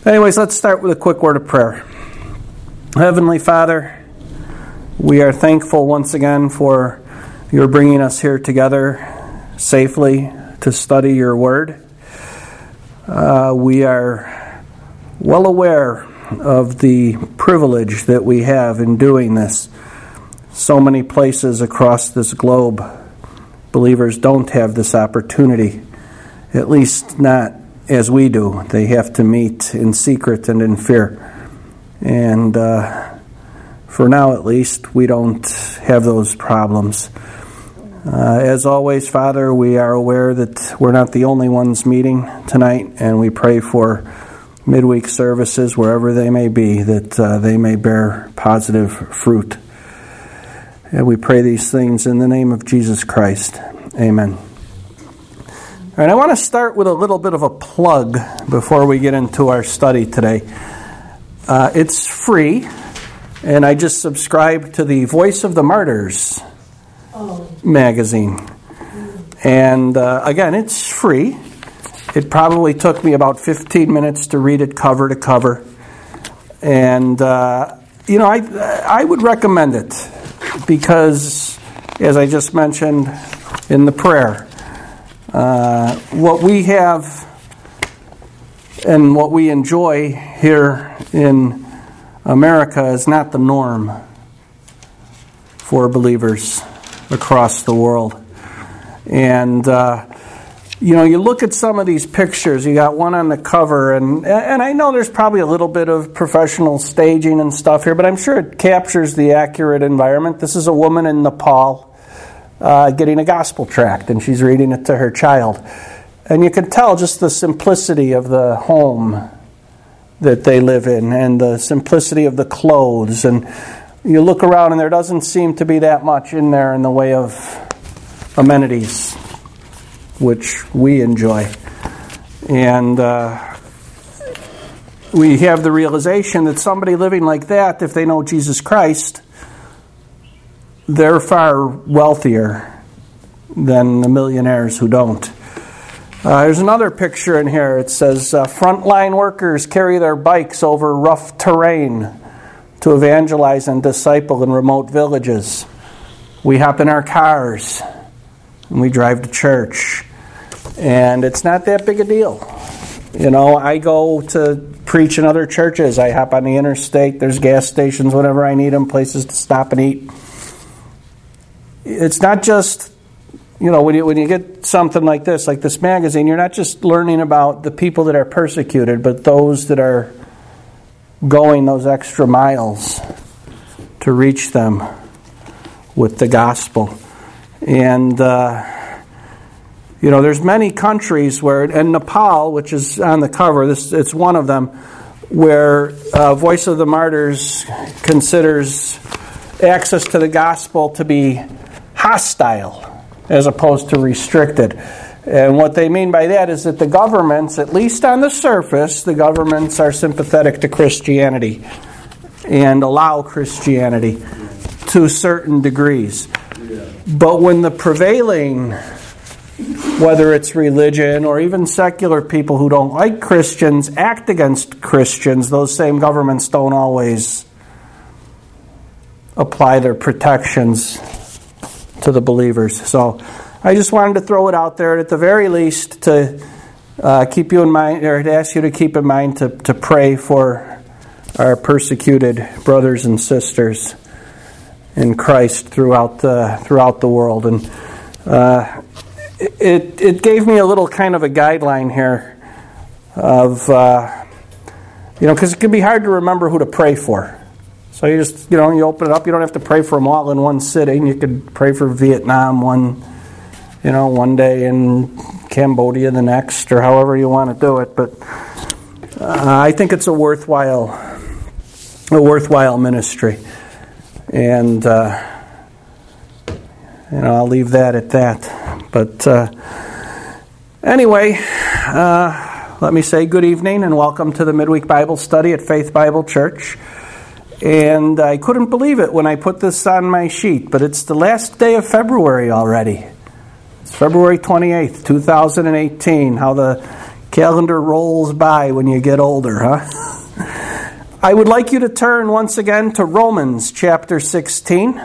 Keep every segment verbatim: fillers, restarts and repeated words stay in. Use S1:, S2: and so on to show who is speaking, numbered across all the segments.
S1: Anyways, let's start with a quick word of prayer. Heavenly Father, we are thankful once again for your bringing us here together safely to study your word. Uh, we are well aware of the privilege that we have in doing this. So many places across this globe, believers don't have this opportunity, at least not as we do. They have to meet in secret and in fear. And uh, for now at least, we don't have those problems. Uh, as always, Father, we are aware that we're not the only ones meeting tonight, and we pray for midweek services, wherever they may be, that uh, they may bear positive fruit. And we pray these things in the name of Jesus Christ. Amen. All right, I want to start with a little bit of a plug before we get into our study today. Uh, it's free, and I just subscribed to the Voice of the Martyrs oh. magazine. And uh, again, it's free. It probably took me about fifteen minutes to read it cover to cover. And, uh, you know, I, I would recommend it because, as I just mentioned in the prayer, Uh, what we have and what we enjoy here in America is not the norm for believers across the world. And, uh, you know, you look at some of these pictures, you got one on the cover, and, and I know there's probably a little bit of professional staging and stuff here, but I'm sure it captures the accurate environment. This is a woman in Nepal Uh, getting a gospel tract, and she's reading it to her child. And you can tell just the simplicity of the home that they live in and the simplicity of the clothes. And you look around and there doesn't seem to be that much in there in the way of amenities, which we enjoy. And uh, we have the realization that somebody living like that, if they know Jesus Christ, they're far wealthier than the millionaires who don't. Uh, there's another picture in here. It says, uh, frontline workers carry their bikes over rough terrain to evangelize and disciple in remote villages. We hop in our cars and we drive to church. And it's not that big a deal. You know, I go to preach in other churches. I hop on the interstate. There's gas stations whenever I need them, places to stop and eat. It's not just, you know, when you when you get something like this, like this magazine, you're not just learning about the people that are persecuted, but those that are going those extra miles to reach them with the gospel. And, uh, you know, there's many countries where, and Nepal, which is on the cover, this it's one of them, where uh, Voice of the Martyrs considers access to the gospel to be hostile as opposed to restricted. And what they mean by that is that the governments, at least on the surface, the governments are sympathetic to Christianity and allow Christianity to certain degrees. But when the prevailing, whether it's religion or even secular people who don't like Christians, act against Christians, those same governments don't always apply their protections to the believers. So I just wanted to throw it out there, at the very least, to uh, keep you in mind, or to ask you to keep in mind to, to pray for our persecuted brothers and sisters in Christ throughout the throughout the world. And uh, it it gave me a little kind of a guideline here of uh, you know, because it can be hard to remember who to pray for. So you just, you know, you open it up. You don't have to pray for them all in one sitting. You could pray for Vietnam one, you know, one day, and Cambodia the next, or however you want to do it. But uh, I think it's a worthwhile, a worthwhile ministry, and uh, you know, I'll leave that at that. But uh, anyway, uh, let me say good evening and welcome to the Midweek Bible Study at Faith Bible Church. And I couldn't believe it when I put this on my sheet, but it's the last day of February already. It's February twenty-eighth, two thousand eighteen. How the Calendar rolls by when you get older, huh? I would like you to turn once again to Romans chapter sixteen.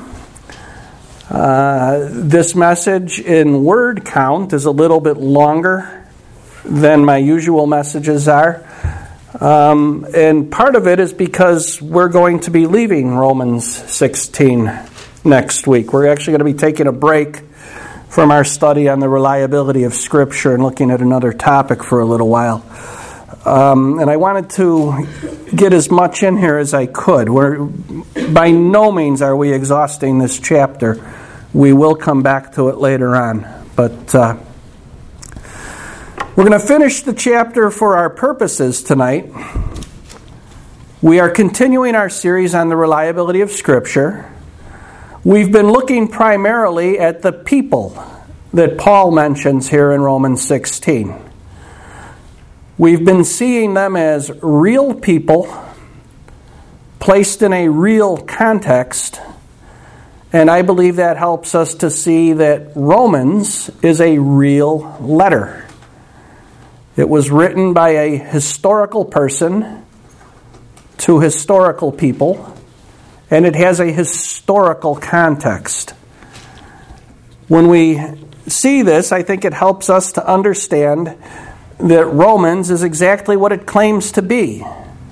S1: Uh, this message in word count is a little bit longer than my usual messages are. Um, and part of it is because we're going to be leaving Romans sixteen next week. We're actually going to be taking a break from our study on the reliability of Scripture and looking at another topic for a little while. Um, and I wanted to get as much in here as I could. We're, by no means are we exhausting this chapter. We will come back to it later on. But uh, we're going to finish the chapter for our purposes tonight. We are continuing our series on the reliability of Scripture. We've been looking primarily at the people that Paul mentions here in Romans sixteen. We've been seeing them as real people placed in a real context, and I believe that helps us to see that Romans is a real letter. It was written by a historical person to historical people, and it has a historical context. When we see this, I think it helps us to understand that Romans is exactly what it claims to be.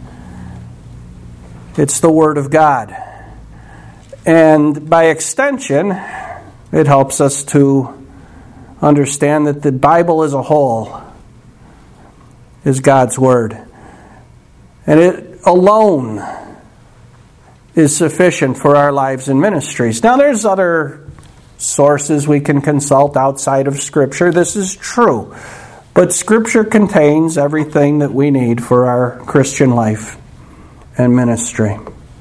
S1: It's the Word of God. And by extension, it helps us to understand that the Bible as a whole is God's Word. And it alone is sufficient for our lives and ministries. Now, there's other sources we can consult outside of Scripture. This is true. But Scripture contains everything that we need for our Christian life and ministry.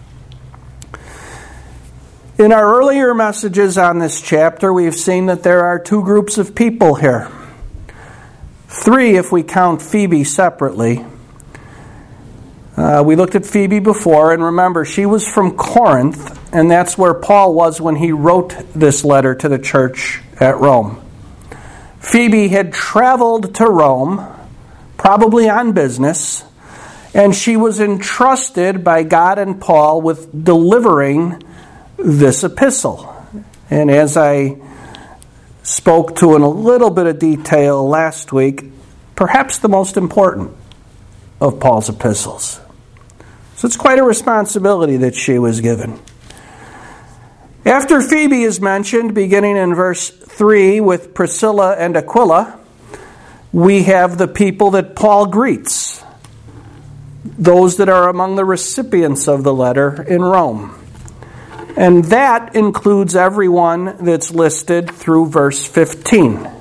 S1: In our earlier messages on this chapter, we've seen that there are two groups of people here. Three if we count Phoebe separately. Uh, we looked at Phoebe before, and remember, she was from Corinth, and that's where Paul was when he wrote this letter to the church at Rome. Phoebe had traveled to Rome, probably on business, and she was entrusted by God and Paul with delivering this epistle. And as I spoke to in a little bit of detail last week, perhaps the most important of Paul's epistles. So it's quite a responsibility that she was given. After Phoebe is mentioned, beginning in verse three with Priscilla and Aquila, we have the people that Paul greets, those that are among the recipients of the letter in Rome. And that includes everyone that's listed through verse fifteen.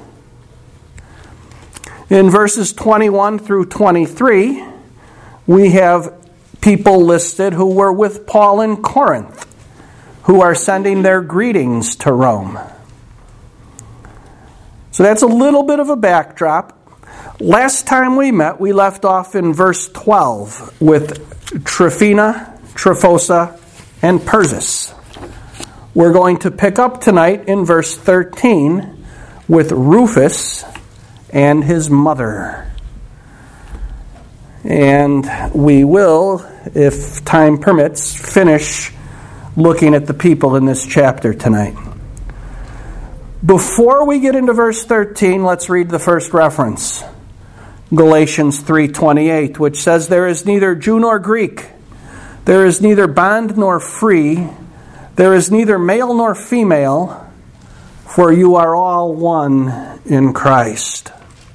S1: In verses twenty-one through twenty-three, we have people listed who were with Paul in Corinth, who are sending their greetings to Rome. So that's a little bit of a backdrop. Last time we met, we left off in verse twelve with Tryphena, Tryphosa, and Persis. We're going to pick up tonight in verse thirteen with Rufus and his mother. And we will, if time permits, finish looking at the people in this chapter tonight. Before we get into verse thirteen, let's read the first reference. Galatians three twenty-eight, which says, "There is neither Jew nor Greek, there is neither bond nor free, there is neither male nor female, for you are all one in Christ."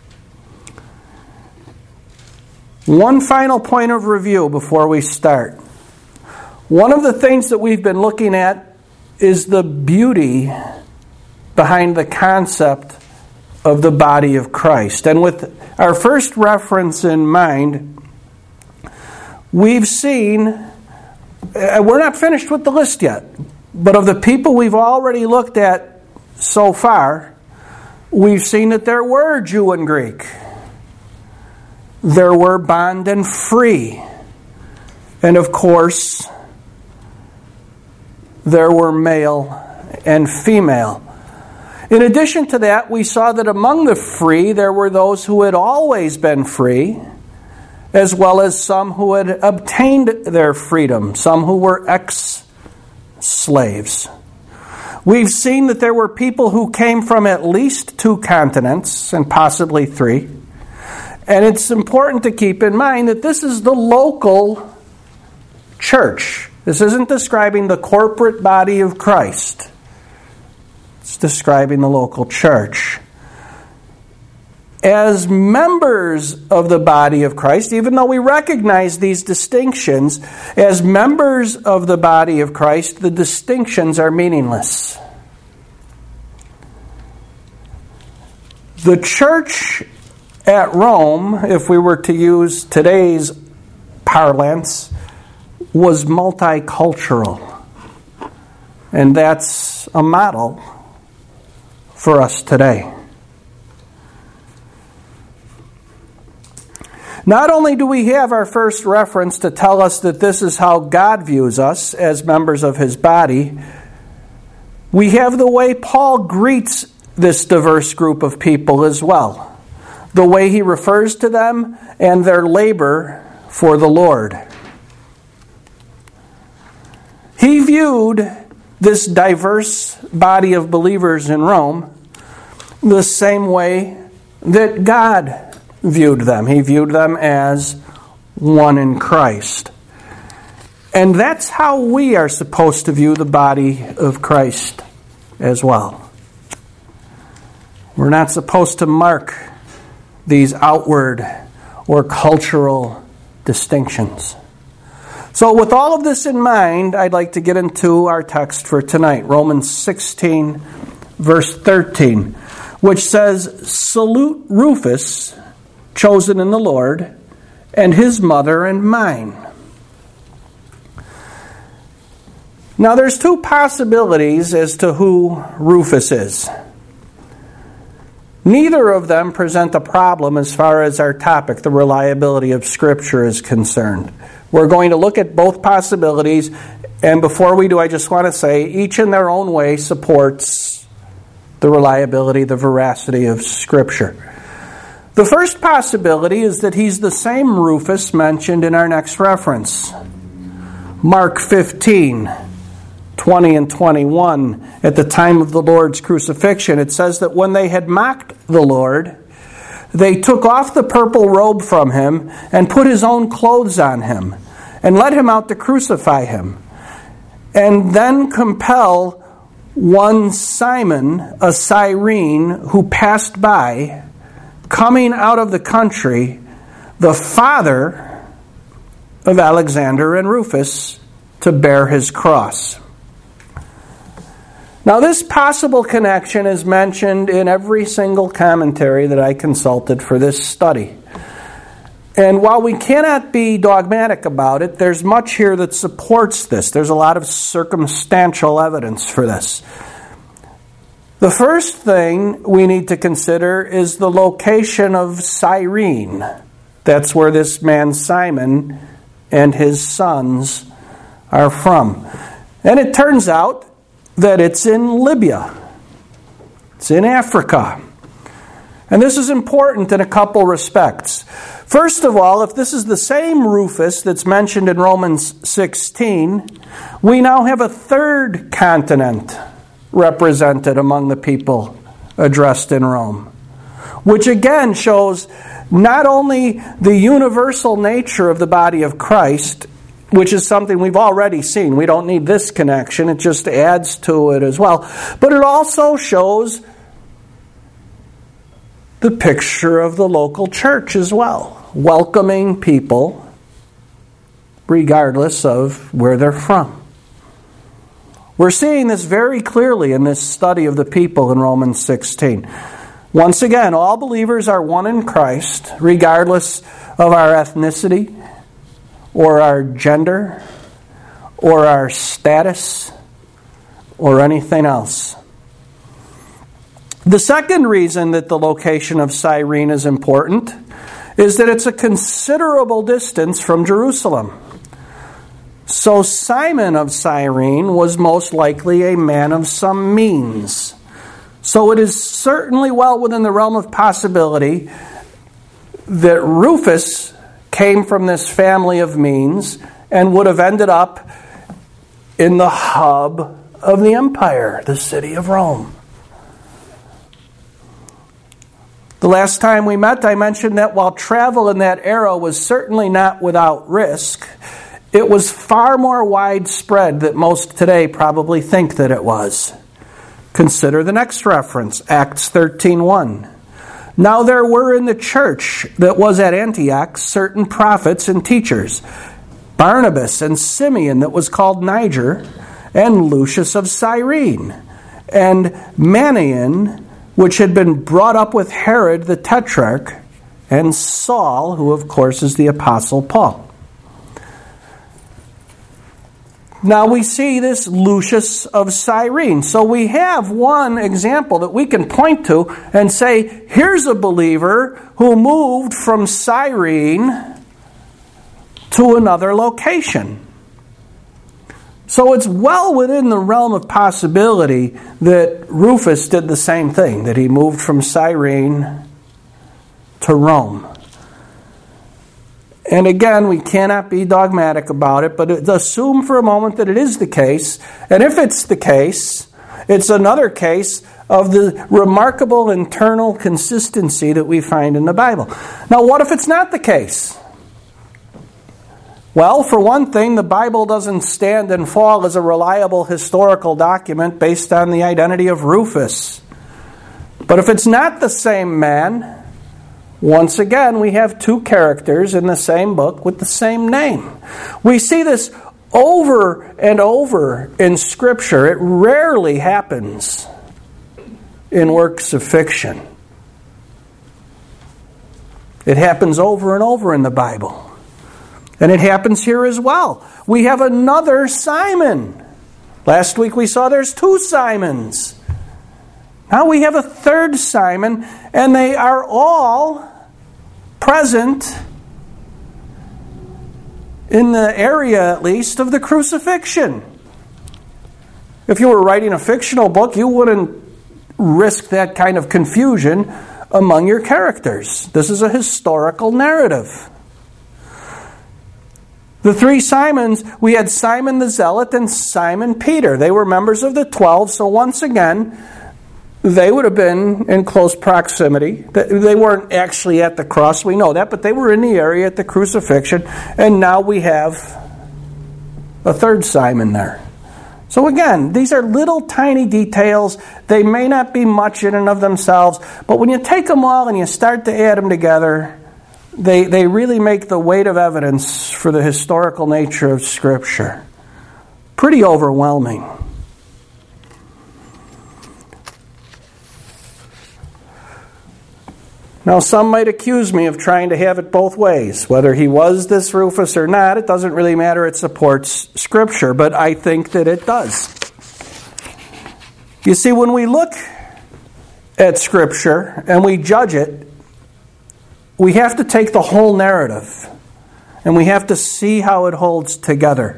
S1: One final point of review before we start. One of the things that we've been looking at is the beauty behind the concept of the body of Christ. And with our first reference in mind, we've seen, we're not finished with the list yet, but of the people we've already looked at so far, we've seen that there were Jew and Greek. There were bond and free. And of course, there were male and female. In addition to that, we saw that among the free there were those who had always been free, as well as some who had obtained their freedom, some who were ex-slaves. We've seen that there were people who came from at least two continents, and possibly three. And it's important to keep in mind that this is the local church. This isn't describing the corporate body of Christ. It's describing the local church. As members of the body of Christ, even though we recognize these distinctions, as members of the body of Christ, the distinctions are meaningless. The church at Rome, if we were to use today's parlance, was multicultural. And that's a model for us today. Not only do we have our first reference to tell us that this is how God views us as members of His body, we have the way Paul greets this diverse group of people as well. The way he refers to them and their labor for the Lord. He viewed this diverse body of believers in Rome the same way that God viewed them. He viewed them as one in Christ. And that's how we are supposed to view the body of Christ as well. We're not supposed to mark these outward or cultural distinctions. So with all of this in mind, I'd like to get into our text for tonight, Romans sixteen, verse thirteen, which says, "Salute Rufus, chosen in the Lord, and his mother and mine." Now there's two possibilities as to who Rufus is. Neither of them present a problem as far as our topic, the reliability of Scripture, is concerned. We're going to look at both possibilities, and before we do, I just want to say each in their own way supports the reliability, the veracity of Scripture. The first possibility is that he's the same Rufus mentioned in our next reference. Mark fifteen, twenty and twenty-one, at the time of the Lord's crucifixion, it says that when they had mocked the Lord, they took off the purple robe from him and put his own clothes on him and led him out to crucify him. And then compel one Simon, a Cyrene, who passed by, coming out of the country, the father of Alexander and Rufus, to bear his cross. Now, this possible connection is mentioned in every single commentary that I consulted for this study. And while we cannot be dogmatic about it, there's much here that supports this. There's a lot of circumstantial evidence for this. The first thing we need to consider is the location of Cyrene. That's where this man Simon and his sons are from. And it turns out that it's in Libya. It's in Africa. And this is important in a couple respects. First of all, if this is the same Rufus that's mentioned in Romans sixteen, we now have a third continent represented among the people addressed in Rome, which again shows not only the universal nature of the body of Christ, which is something we've already seen. We don't need this connection. It just adds to it as well. But it also shows the picture of the local church as well, welcoming people regardless of where they're from. We're seeing this very clearly in this study of the people in Romans sixteen. Once again, all believers are one in Christ, regardless of our ethnicity, or our gender, or our status, or anything else. The second reason that the location of Cyrene is important is that it's a considerable distance from Jerusalem. So Simon of Cyrene was most likely a man of some means. So it is certainly well within the realm of possibility that Rufus came from this family of means and would have ended up in the hub of the empire, the city of Rome. The last time we met, I mentioned that while travel in that era was certainly not without risk, it was far more widespread than most today probably think that it was. Consider the next reference, Acts thirteen one. Now there were in the church that was at Antioch certain prophets and teachers, Barnabas and Simeon that was called Niger, and Lucius of Cyrene, and Manaen, which had been brought up with Herod the Tetrarch, and Saul, who of course is the Apostle Paul. Now we see this Lucius of Cyrene. So we have one example that we can point to and say, here's a believer who moved from Cyrene to another location. So it's well within the realm of possibility that Rufus did the same thing, that he moved from Cyrene to Rome. And again, we cannot be dogmatic about it, but assume for a moment that it is the case. And if it's the case, it's another case of the remarkable internal consistency that we find in the Bible. Now, what if it's not the case? Well, for one thing, the Bible doesn't stand and fall as a reliable historical document based on the identity of Rufus. But if it's not the same man, once again, we have two characters in the same book with the same name. We see this over and over in Scripture. It rarely happens in works of fiction. It happens over and over in the Bible. And it happens here as well. We have another Simon. Last week we saw there's two Simons. Now we have a third Simon, and they are all present in the area, at least, of the crucifixion. If you were writing a fictional book, you wouldn't risk that kind of confusion among your characters. This is a historical narrative. The three Simons, we had Simon the Zealot and Simon Peter. They were members of the twelve, so once again, they would have been in close proximity. They weren't actually at the cross, we know that, but they were in the area at the crucifixion, and now we have a third Simon there. So again, these are little tiny details. They may not be much in and of themselves, but when you take them all and you start to add them together, they, they really make the weight of evidence for the historical nature of Scripture pretty overwhelming. Now, some might accuse me of trying to have it both ways. Whether he was this Rufus or not, it doesn't really matter. It supports Scripture, but I think that it does. You see, when we look at Scripture and we judge it, we have to take the whole narrative and we have to see how it holds together.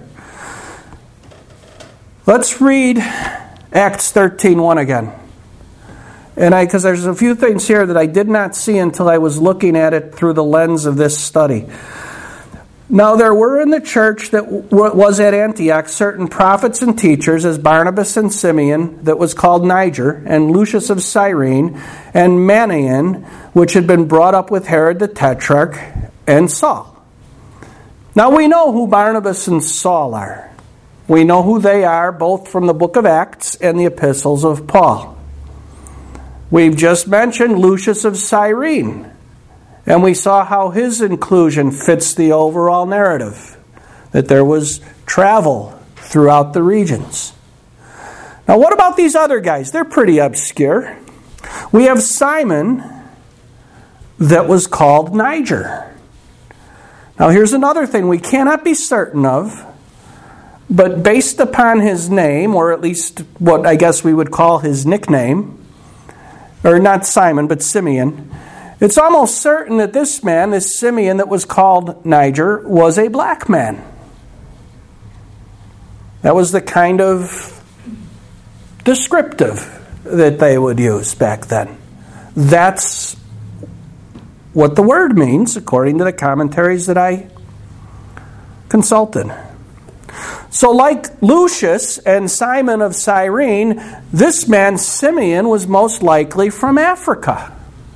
S1: Let's read Acts thirteen one again. And I, because there's a few things here that I did not see until I was looking at it through the lens of this study. Now there were in the church that was at Antioch certain prophets and teachers, as Barnabas and Simeon, that was called Niger, and Lucius of Cyrene, and Manaen, which had been brought up with Herod the Tetrarch, and Saul. Now we know who Barnabas and Saul are. We know who they are, both from the book of Acts and the epistles of Paul. We've just mentioned Lucius of Cyrene, and we saw how his inclusion fits the overall narrative, that there was travel throughout the regions. Now, what about these other guys? They're pretty obscure. We have Simon that was called Niger. Now, here's another thing we cannot be certain of, but based upon his name, or at least what I guess we would call his nickname, or not Simon, but Simeon, it's almost certain that this man, this Simeon that was called Niger, was a black man. That was the kind of descriptive that they would use back then. That's what the word means, according to the commentaries that I consulted. So like Lucius and Simon of Cyrene, this man Simeon was most likely from Africa.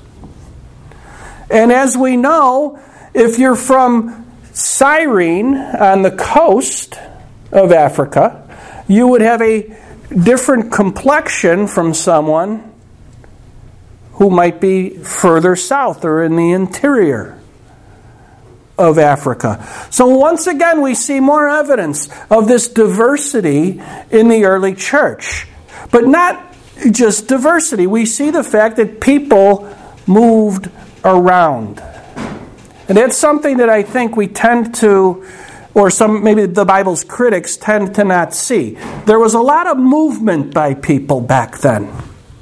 S1: And as we know, if you're from Cyrene on the coast of Africa, you would have a different complexion from someone who might be further south or in the interior of Africa. So once again, we see more evidence of this diversity in the early church. But not just diversity. We see the fact that people moved around. And that's something that I think we tend to, or some maybe the Bible's critics tend to not see. There was a lot of movement by people back then.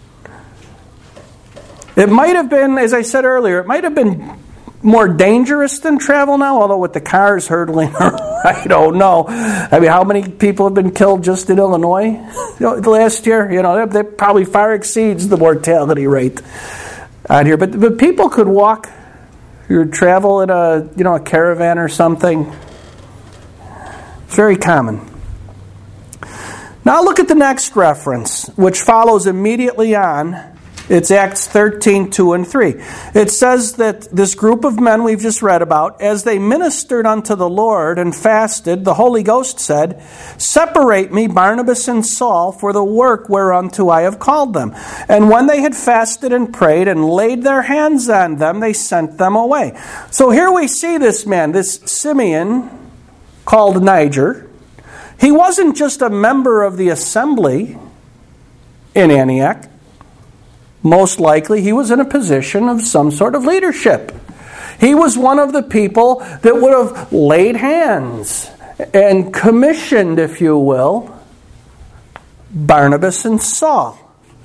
S1: It might have been, as I said earlier, it might have been more dangerous than travel now, although with the cars hurtling, I don't know. I mean, how many people have been killed just in Illinois last year? You know, that, that probably far exceeds the mortality rate out here. But but people could walk or travel in a you know a caravan or something. It's very common. Now look at the next reference, which follows immediately on. It's Acts thirteen, two and three. It says that this group of men we've just read about, as they ministered unto the Lord and fasted, the Holy Ghost said, Separate me, Barnabas and Saul, for the work whereunto I have called them. And when they had fasted and prayed and laid their hands on them, they sent them away. So here we see this man, this Simeon, called Niger. He wasn't just a member of the assembly in Antioch. Most likely, he was in a position of some sort of leadership. He was one of the people that would have laid hands and commissioned, if you will, Barnabas and Saul.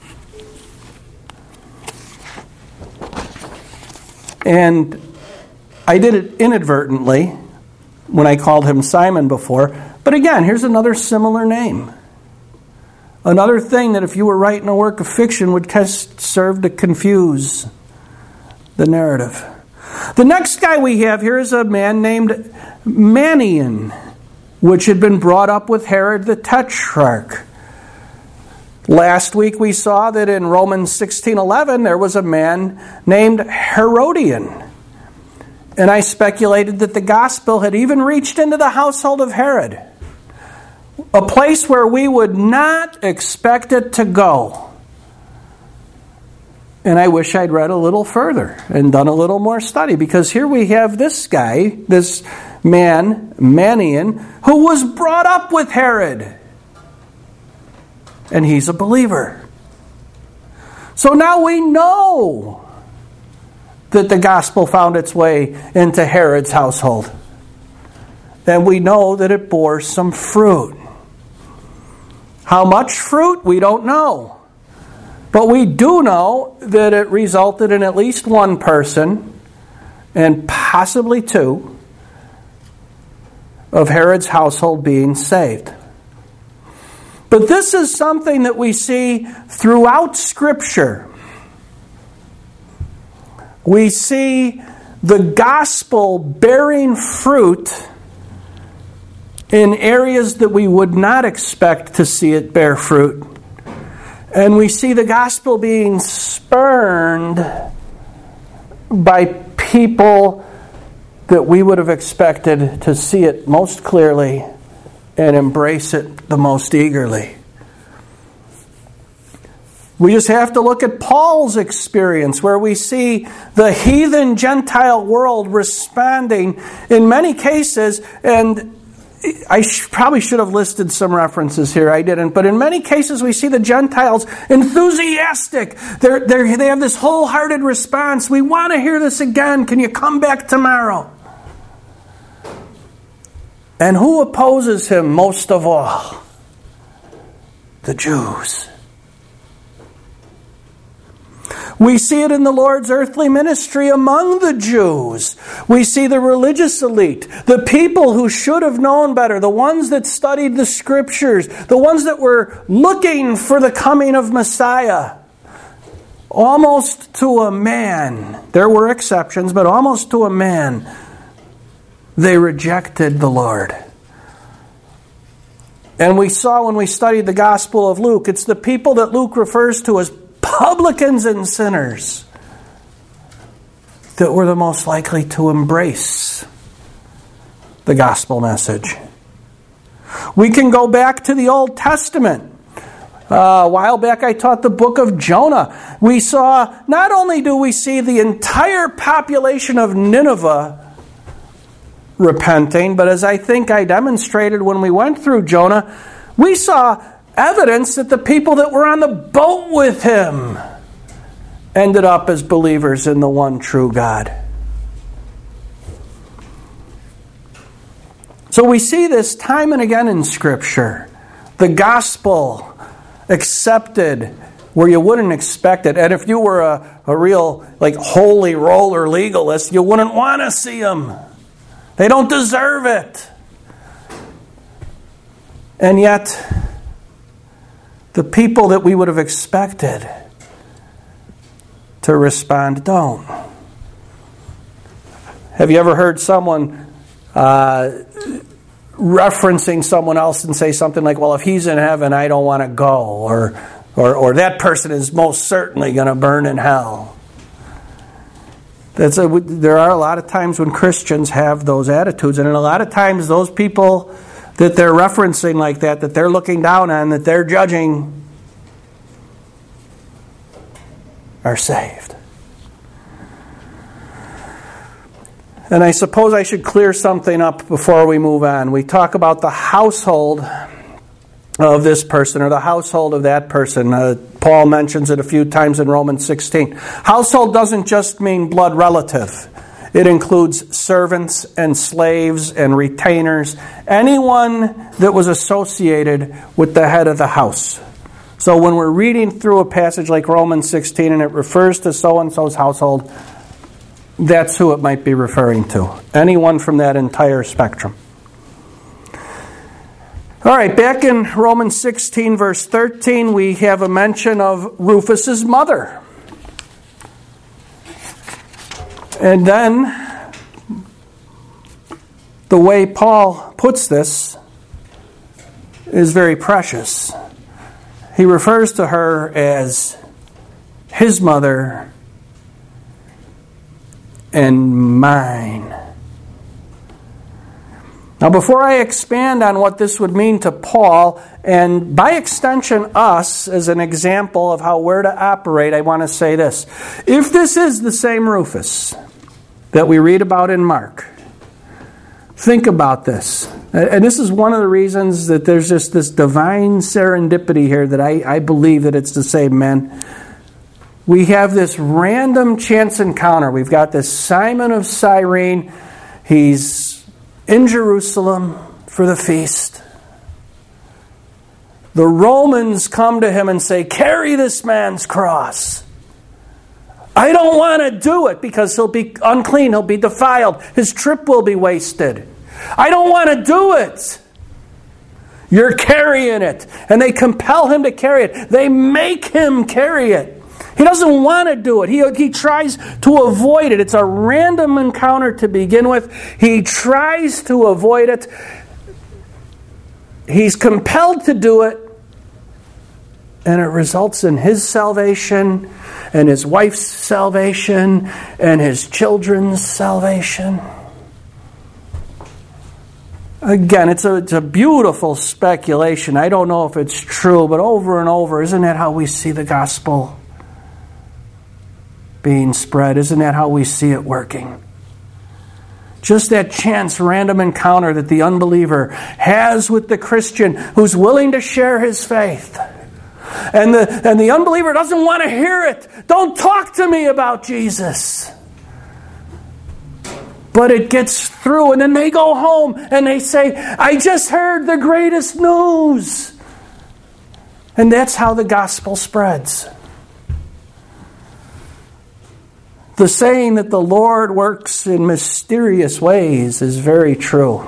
S1: And I did it inadvertently when I called him Simon before. But again, here's another similar name. Another thing that if you were writing a work of fiction would serve to confuse the narrative. The next guy we have here is a man named Manaen, which had been brought up with Herod the Tetrarch. Last week we saw that in Romans sixteen eleven there was a man named Herodian. And I speculated that the gospel had even reached into the household of Herod. A place where we would not expect it to go. And I wish I'd read a little further and done a little more study, because here we have this guy, this man, Manaen, who was brought up with Herod. And he's a believer. So now we know that the gospel found its way into Herod's household. And we know that it bore some fruit. How much fruit? We don't know. But we do know that it resulted in at least one person, and possibly two, of Herod's household being saved. But this is something that we see throughout Scripture. We see the gospel bearing fruit in areas that we would not expect to see it bear fruit. And we see the gospel being spurned by people that we would have expected to see it most clearly and embrace it the most eagerly. We just have to look at Paul's experience, where we see the heathen Gentile world responding in many cases, and I sh- probably should have listed some references here. I didn't. But in many cases, we see the Gentiles enthusiastic. They're, they're, they have this wholehearted response. We want to hear this again. Can you come back tomorrow? And who opposes him most of all? The Jews. We see it in the Lord's earthly ministry among the Jews. We see the religious elite, the people who should have known better, the ones that studied the Scriptures, the ones that were looking for the coming of Messiah. Almost to a man, there were exceptions, but almost to a man, they rejected the Lord. And we saw when we studied the Gospel of Luke, it's the people that Luke refers to as publicans and sinners that were the most likely to embrace the gospel message. We can go back to the Old Testament. Uh, a while back I taught the book of Jonah. We saw, not only do we see the entire population of Nineveh repenting, but as I think I demonstrated when we went through Jonah, we saw evidence that the people that were on the boat with him ended up as believers in the one true God. So we see this time and again in Scripture. The gospel accepted where you wouldn't expect it. And if you were a, a real like holy roller legalist, you wouldn't want to see them. They don't deserve it. And yet, the people that we would have expected to respond don't. Have you ever heard someone uh, referencing someone else and say something like, well, if he's in heaven, I don't want to go. Or, or, or that person is most certainly going to burn in hell. That's a, there are a lot of times when Christians have those attitudes. And a lot of times those people that they're referencing like that, that they're looking down on, that they're judging, are saved. And I suppose I should clear something up before we move on. We talk about the household of this person or the household of that person. Uh, Paul mentions it a few times in Romans sixteen. Household doesn't just mean blood relative. It includes servants and slaves and retainers, anyone that was associated with the head of the house. So when we're reading through a passage like Romans sixteen and it refers to so-and-so's household, that's who it might be referring to. Anyone from that entire spectrum. All right, back in Romans sixteen, verse thirteen, we have a mention of Rufus's mother. And then, the way Paul puts this is very precious. He refers to her as his mother and mine. Now, before I expand on what this would mean to Paul, and by extension us, as an example of how we're to operate, I want to say this. If this is the same Rufus that we read about in Mark, think about this. And this is one of the reasons that there's just this divine serendipity here that I, I believe that it's the same man. We have this random chance encounter. We've got this Simon of Cyrene. He's in Jerusalem for the feast. The Romans come to him and say, carry this man's cross. I don't want to do it because he'll be unclean, he'll be defiled, his trip will be wasted. I don't want to do it. You're carrying it. And they compel him to carry it. They make him carry it. He doesn't want to do it. He, he tries to avoid it. It's a random encounter to begin with. He tries to avoid it. He's compelled to do it. And it results in his salvation and his wife's salvation and his children's salvation. Again, it's a, it's a beautiful speculation. I don't know if it's true, but over and over, isn't that how we see the gospel being spread? Isn't that how we see it working? Just that chance, random encounter that the unbeliever has with the Christian who's willing to share his faith. And the, and the unbeliever doesn't want to hear it. Don't talk to me about Jesus. But it gets through, and then they go home and they say, I just heard the greatest news. And that's how the gospel spreads. The saying that the Lord works in mysterious ways is very true.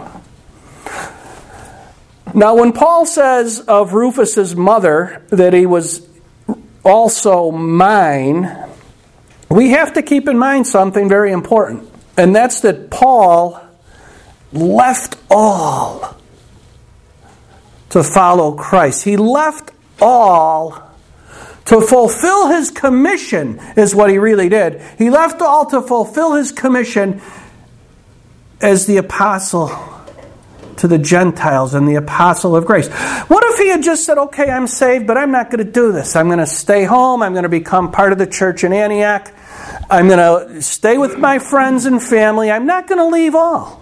S1: Now, when Paul says of Rufus's mother that he was also mine, we have to keep in mind something very important. And that's that Paul left all to follow Christ. He left all to fulfill his commission, is what he really did. He left all to fulfill his commission as the apostle to the Gentiles and the apostle of grace. What if he had just said, okay, I'm saved, but I'm not going to do this. I'm going to stay home. I'm going to become part of the church in Antioch. I'm going to stay with my friends and family. I'm not going to leave all.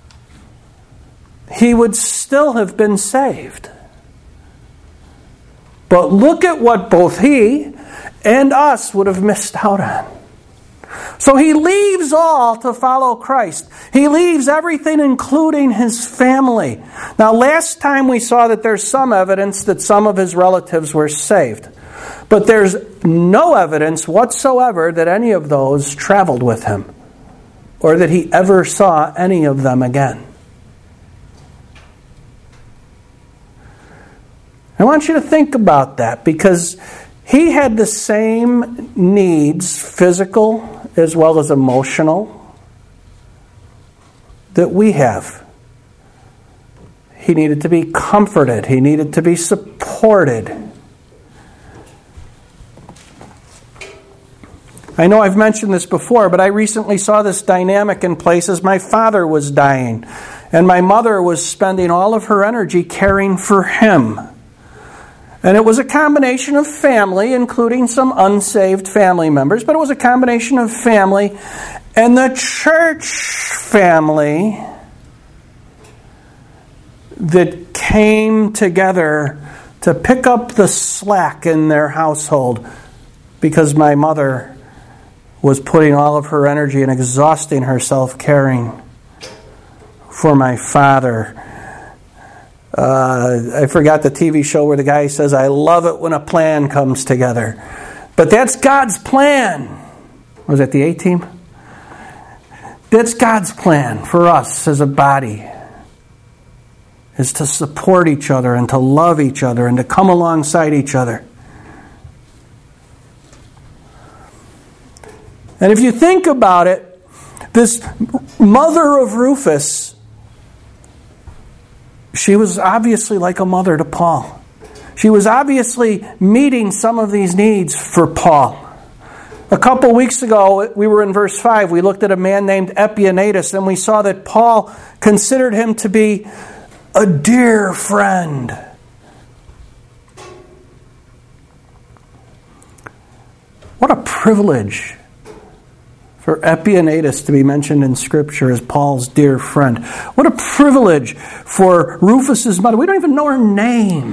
S1: He would still have been saved. But look at what both he and us would have missed out on. So he leaves all to follow Christ. He leaves everything, including his family. Now, last time we saw that there's some evidence that some of his relatives were saved. But there's no evidence whatsoever that any of those traveled with him, or that he ever saw any of them again. I want you to think about that, because he had the same needs, physical as well as emotional, that we have. He needed to be comforted. He needed to be supported. I know I've mentioned this before, but I recently saw this dynamic in places. My father was dying, and my mother was spending all of her energy caring for him. And it was a combination of family, including some unsaved family members, but it was a combination of family and the church family that came together to pick up the slack in their household, because my mother was putting all of her energy and exhausting herself caring for my father. Uh, I forgot the T V show where the guy says, I love it when a plan comes together. But that's God's plan. Was that the A-Team? That's God's plan for us as a body, is to support each other and to love each other and to come alongside each other. And if you think about it, this mother of Rufus, she was obviously like a mother to Paul. She was obviously meeting some of these needs for Paul. A couple weeks ago, we were in verse five. We looked at a man named Epaenetus, and we saw that Paul considered him to be a dear friend. What a privilege for Epaenetus to be mentioned in Scripture as Paul's dear friend. What a privilege for Rufus's mother. We don't even know her name.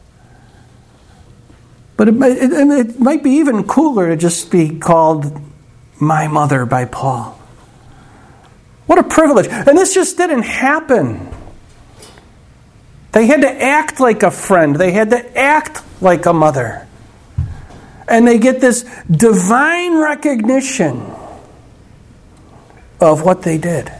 S1: But it, it, it might be even cooler to just be called my mother by Paul. What a privilege. And this just didn't happen. They had to act like a friend. They had to act like a mother. And they get this divine recognition of what they did.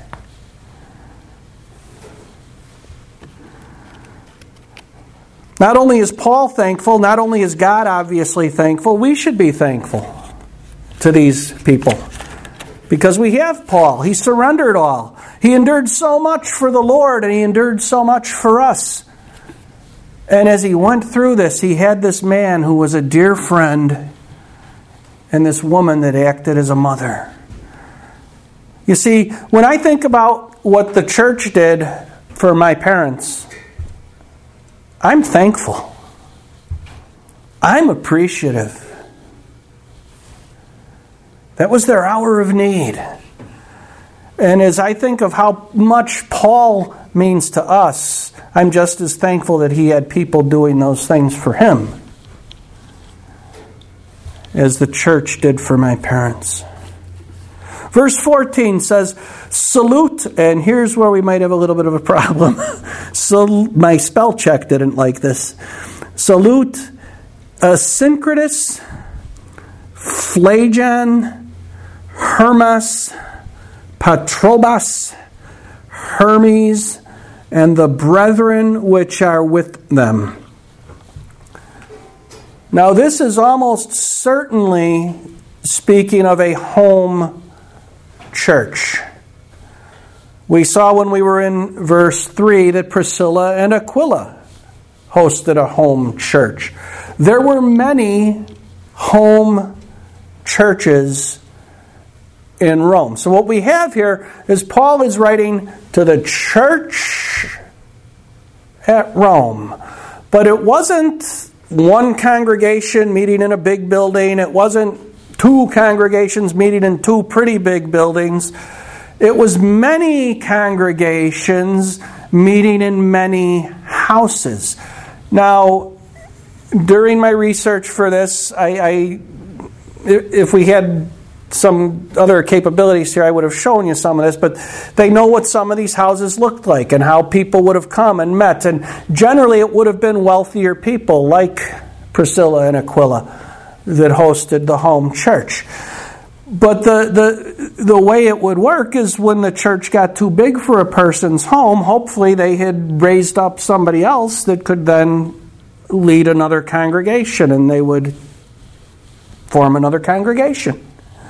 S1: Not only is Paul thankful, not only is God obviously thankful, we should be thankful to these people. Because we have Paul. He surrendered all. He endured so much for the Lord, and he endured so much for us. And as he went through this, he had this man who was a dear friend and this woman that acted as a mother. You see, when I think about what the church did for my parents, I'm thankful. I'm appreciative. That was their hour of need. And as I think of how much Paul means to us, I'm just as thankful that he had people doing those things for him as the church did for my parents. Verse fourteen says, salute, and here's where we might have a little bit of a problem. So my spell check didn't like this. Salute Asyncritus, Phlegon, Hermas, Patrobas, Hermes, and the brethren which are with them. Now this is almost certainly speaking of a home church. We saw when we were in verse three that Priscilla and Aquila hosted a home church. There were many home churches in Rome. So what we have here is Paul is writing to the church at Rome. But it wasn't one congregation meeting in a big building. It wasn't two congregations meeting in two pretty big buildings. It was many congregations meeting in many houses. Now, during my research for this, I, I if we had some other capabilities here, I would have shown you some of this, but they know what some of these houses looked like and how people would have come and met. And generally it would have been wealthier people like Priscilla and Aquila that hosted the home church. But the, the, the way it would work is when the church got too big for a person's home, hopefully they had raised up somebody else that could then lead another congregation, and they would form another congregation.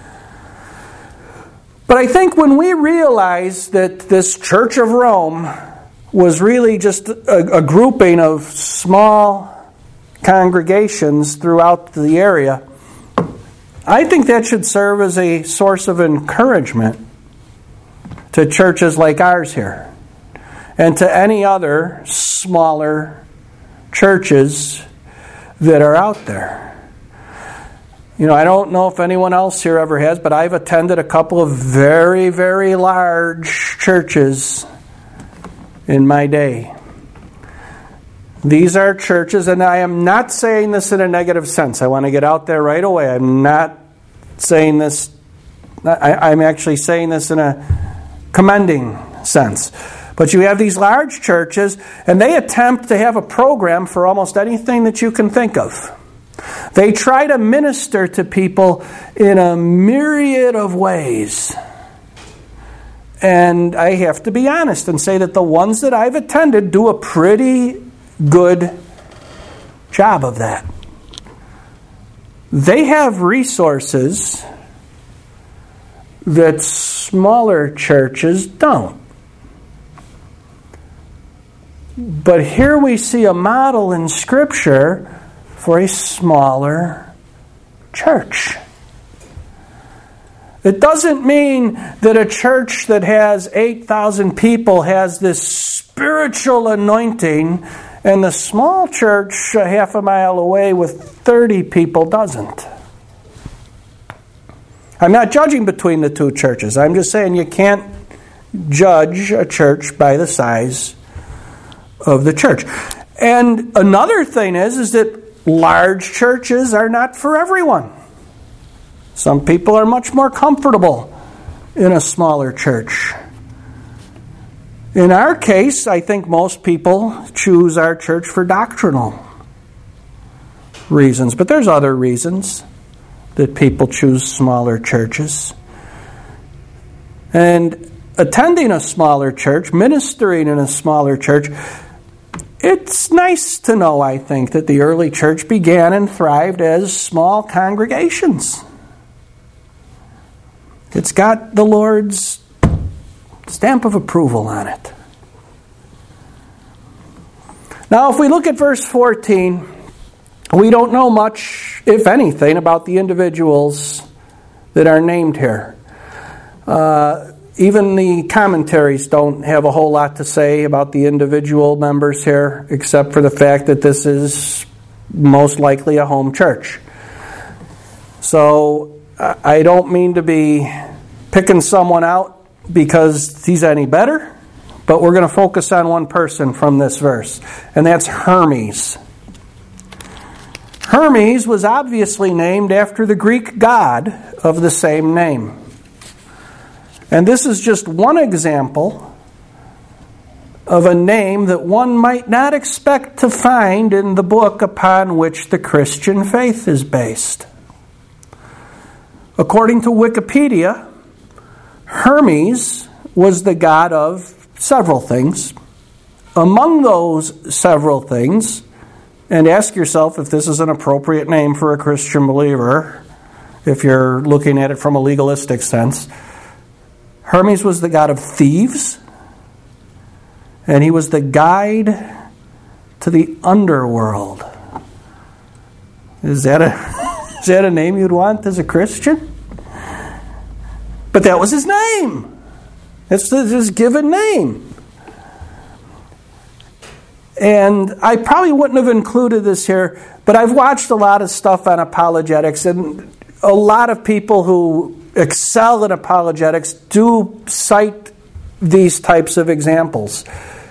S1: But I think when we realize that this Church of Rome was really just a, a grouping of small congregations throughout the area, I think that should serve as a source of encouragement to churches like ours here and to any other smaller churches that are out there. You know, I don't know if anyone else here ever has, but I've attended a couple of very, very large churches in my day. These are churches, and I am not saying this in a negative sense. I want to get out there right away. I'm not saying this, I, I'm actually saying this in a commending sense. But you have these large churches, and they attempt to have a program for almost anything that you can think of. They try to minister to people in a myriad of ways. And I have to be honest and say that the ones that I've attended do a pretty good job of that. They have resources that smaller churches don't. But here we see a model in Scripture for a smaller church. It doesn't mean that a church that has eight thousand people has this spiritual anointing and the small church a half a mile away with thirty people doesn't. I'm not judging between the two churches. I'm just saying you can't judge a church by the size of the church. And another thing is, is that large churches are not for everyone. Some people are much more comfortable in a smaller church. In our case, I think most people choose our church for doctrinal reasons, but there's other reasons that people choose smaller churches. And attending a smaller church, ministering in a smaller church, it's nice to know, I think, that the early church began and thrived as small congregations. It's got the Lord's stamp of approval on it. Now, if we look at verse fourteen, we don't know much, if anything, about the individuals that are named here. Uh, even the commentaries don't have a whole lot to say about the individual members here, except for the fact that this is most likely a home church. So, I don't mean to be picking someone out because he's any better, but we're going to focus on one person from this verse, and that's Hermes. Hermes was obviously named after the Greek god of the same name. And this is just one example of a name that one might not expect to find in the book upon which the Christian faith is based. According to Wikipedia, Hermes was the god of several things. Among those several things, and ask yourself if this is an appropriate name for a Christian believer, if you're looking at it from a legalistic sense. Hermes was the god of thieves, and he was the guide to the underworld. Is that a, is that a name you'd want as a Christian? But that was his name. It's his given name. And I probably wouldn't have included this here, but I've watched a lot of stuff on apologetics, and a lot of people who excel in apologetics do cite these types of examples.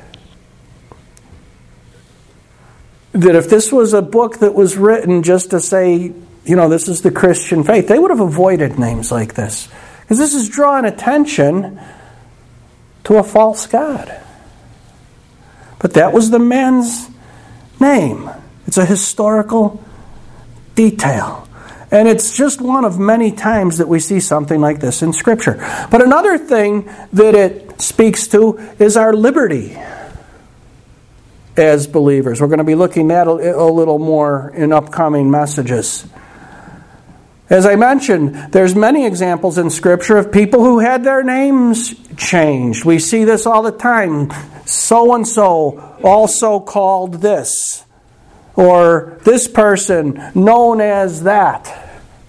S1: That if this was a book that was written just to say, you know, this is the Christian faith, they would have avoided names like this. Because this is drawing attention to a false god. But that was the man's name. It's a historical detail. And it's just one of many times that we see something like this in Scripture. But another thing that it speaks to is our liberty as believers. We're going to be looking at a, a little more in upcoming messages. As I mentioned, there's many examples in Scripture of people who had their names changed. We see this all the time. So-and-so also called this. Or this person known as that.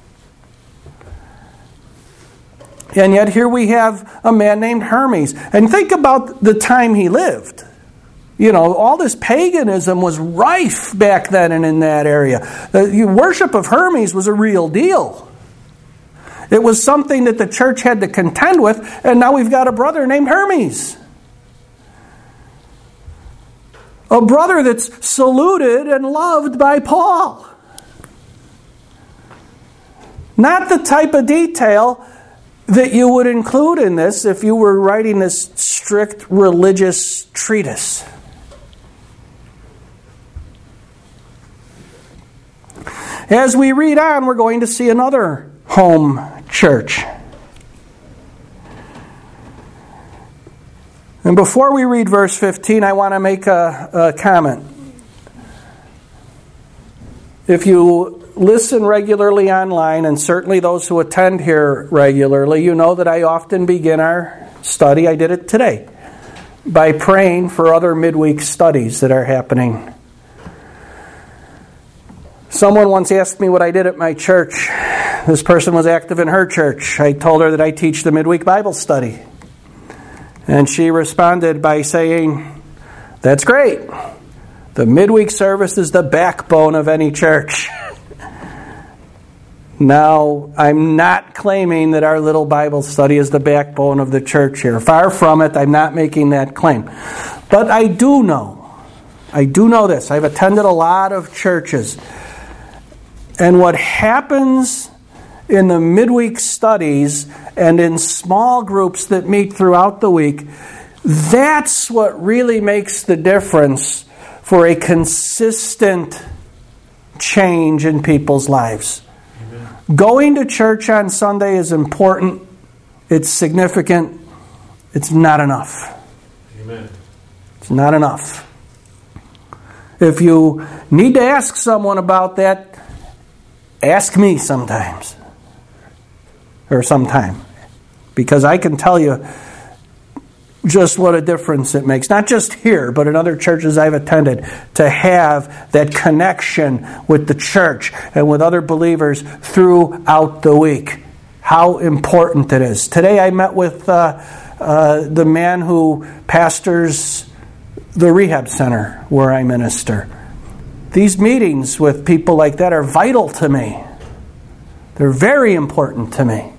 S1: And yet here we have a man named Hermes. And think about the time he lived. You know, all this paganism was rife back then and in that area. The worship of Hermes was a real deal. It was something that the church had to contend with, and now we've got a brother named Hermes. A brother that's saluted and loved by Paul. Not the type of detail that you would include in this if you were writing this strict religious treatise. As we read on, we're going to see another home church. And before we read verse fifteen, I want to make a, a comment. If you listen regularly online, and certainly those who attend here regularly, you know that I often begin our study, I did it today, by praying for other midweek studies that are happening. Someone once asked me what I did at my church. This person was active in her church. I told her that I teach the midweek Bible study. And she responded by saying, "That's great. The midweek service is the backbone of any church." Now, I'm not claiming that our little Bible study is the backbone of the church here. Far from it, I'm not making that claim. But I do know, I do know this. I've attended a lot of churches. And what happens in the midweek studies and in small groups that meet throughout the week, that's what really makes the difference for a consistent change in people's lives. Amen. Going to church on Sunday is important. It's significant. It's not enough. Amen. It's not enough. If you need to ask someone about that, ask me sometimes. Or sometime. Because I can tell you just what a difference it makes. Not just here, but in other churches I've attended. To have that connection with the church and with other believers throughout the week. How important it is. Today I met with uh, uh, the man who pastors the rehab center where I minister. These meetings with people like that are vital to me. They're very important to me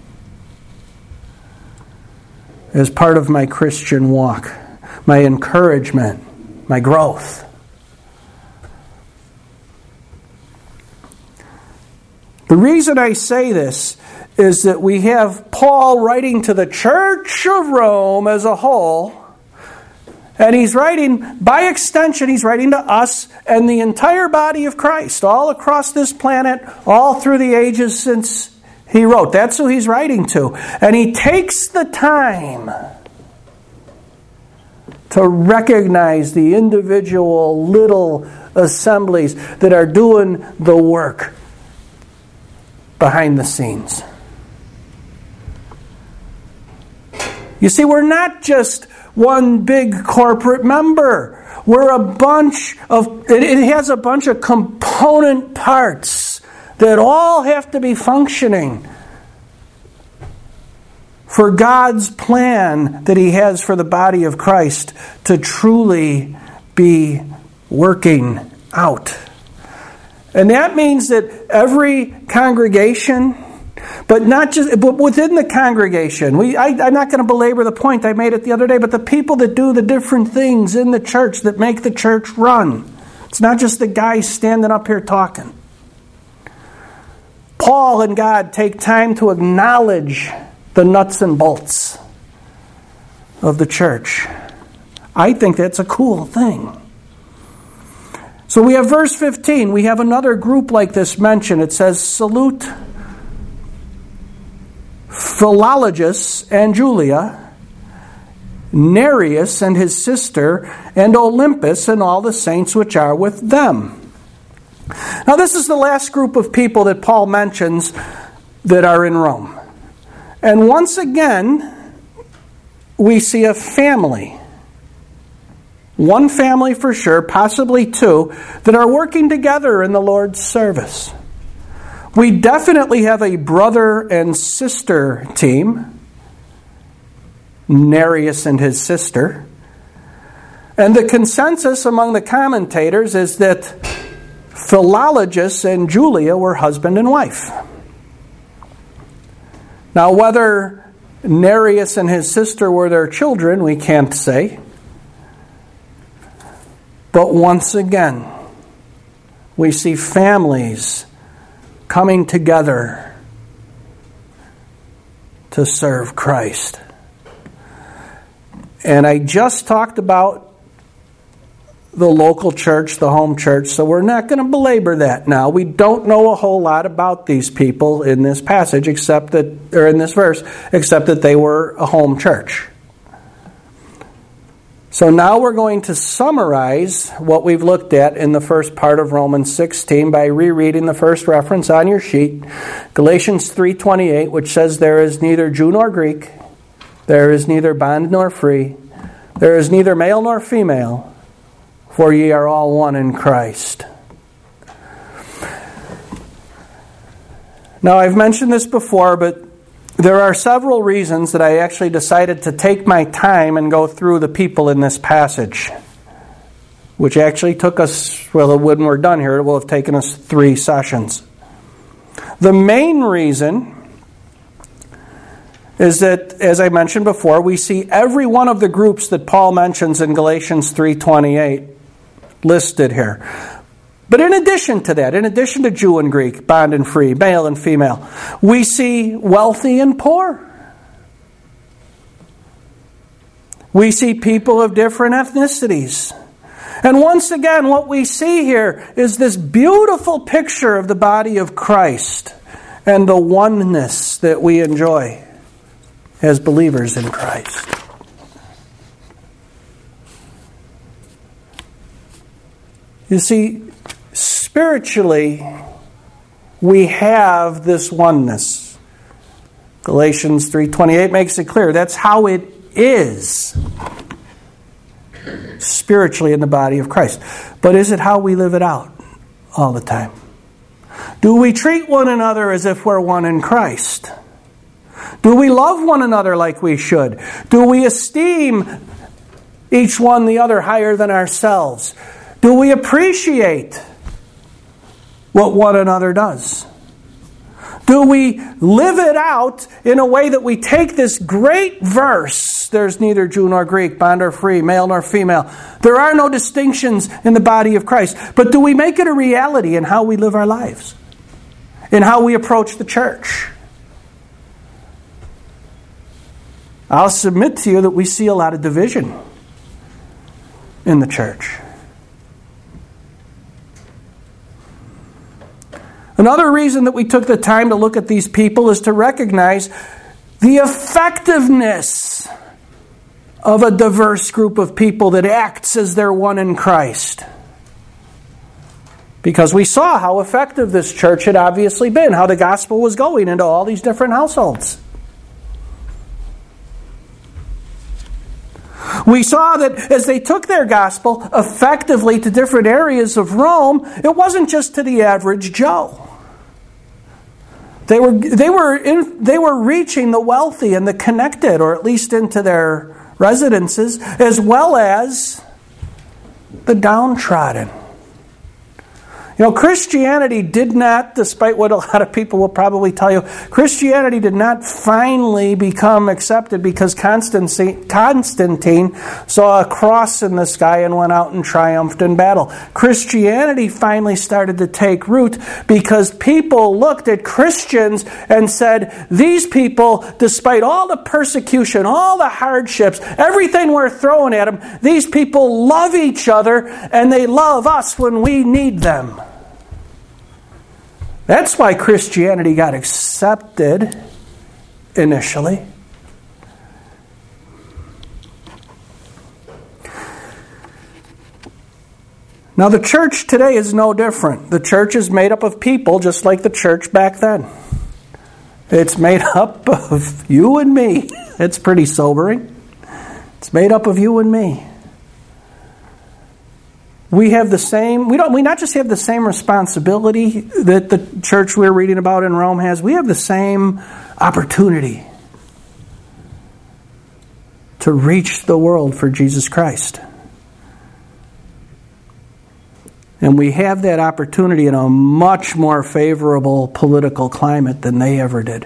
S1: as part of my Christian walk, my encouragement, my growth. The reason I say this is that we have Paul writing to the Church of Rome as a whole. And he's writing, by extension, he's writing to us and the entire body of Christ, all across this planet, all through the ages since he wrote. That's who he's writing to. And he takes the time to recognize the individual little assemblies that are doing the work behind the scenes. You see, we're not just one big corporate member. We're a bunch of, it has a bunch of component parts that all have to be functioning for God's plan that He has for the body of Christ to truly be working out. And that means that every congregation, but not just, but within the congregation, we, I, I'm not going to belabor the point I made it the other day, but the people that do the different things in the church that make the church run. It's not just the guys standing up here talking. Paul and God take time to acknowledge the nuts and bolts of the church. I think that's a cool thing. So we have verse fifteen. We have another group like this mentioned. It says, salute Philologus and Julia, Nereus and his sister, and Olympus and all the saints which are with them. Now this is the last group of people that Paul mentions that are in Rome. And once again, we see a family. One family for sure, possibly two, that are working together in the Lord's service. We definitely have a brother and sister team, Nereus and his sister. And the consensus among the commentators is that Philologus and Julia were husband and wife. Now, whether Nereus and his sister were their children, we can't say. But once again, we see families coming together to serve Christ. And I just talked about the local church, the home church, so we're not going to belabor that now. We don't know a whole lot about these people in this passage, except that, or in this verse, except that they were a home church. So now we're going to summarize what we've looked at in the first part of Romans sixteen by rereading the first reference on your sheet, Galatians three twenty-eight, which says, there is neither Jew nor Greek, there is neither bond nor free, there is neither male nor female, for ye are all one in Christ. Now, I've mentioned this before, but there are several reasons that I actually decided to take my time and go through the people in this passage, which actually took us, well, when we're done here, it will have taken us three sessions. The main reason is that, as I mentioned before, we see every one of the groups that Paul mentions in Galatians three twenty-eight listed here. But in addition to that, in addition to Jew and Greek, bond and free, male and female, we see wealthy and poor. We see people of different ethnicities. And once again, what we see here is this beautiful picture of the body of Christ and the oneness that we enjoy as believers in Christ. You see, spiritually, we have this oneness. Galatians three twenty-eight makes it clear. That's how it is spiritually in the body of Christ. But is it how we live it out all the time? Do we treat one another as if we're one in Christ? Do we love one another like we should? Do we esteem each one the other higher than ourselves? Do we appreciate what one another does? Do we live it out in a way that we take this great verse, there's neither Jew nor Greek, bond or free, male nor female. There are no distinctions in the body of Christ. But do we make it a reality in how we live our lives? In how we approach the church? I'll submit to you that we see a lot of division in the church. Another reason that we took the time to look at these people is to recognize the effectiveness of a diverse group of people that acts as they're one in Christ. Because we saw how effective this church had obviously been, how the gospel was going into all these different households. We saw that as they took their gospel effectively to different areas of Rome, it wasn't just to the average Joe. They were they were in, they were reaching the wealthy and the connected, or at least into their residences, as well as the downtrodden. You know, Christianity did not, despite what a lot of people will probably tell you, Christianity did not finally become accepted because Constantine, Constantine saw a cross in the sky and went out and triumphed in battle. Christianity finally started to take root because people looked at Christians and said, these people, despite all the persecution, all the hardships, everything we're throwing at them, these people love each other and they love us when we need them. That's why Christianity got accepted initially. Now the church today is no different. The church is made up of people just like the church back then. It's made up of you and me. It's pretty sobering. It's made up of you and me. We have the same, we don't we not just have the same responsibility that the church we're reading about in Rome has, we have the same opportunity to reach the world for Jesus Christ. And we have that opportunity in a much more favorable political climate than they ever did.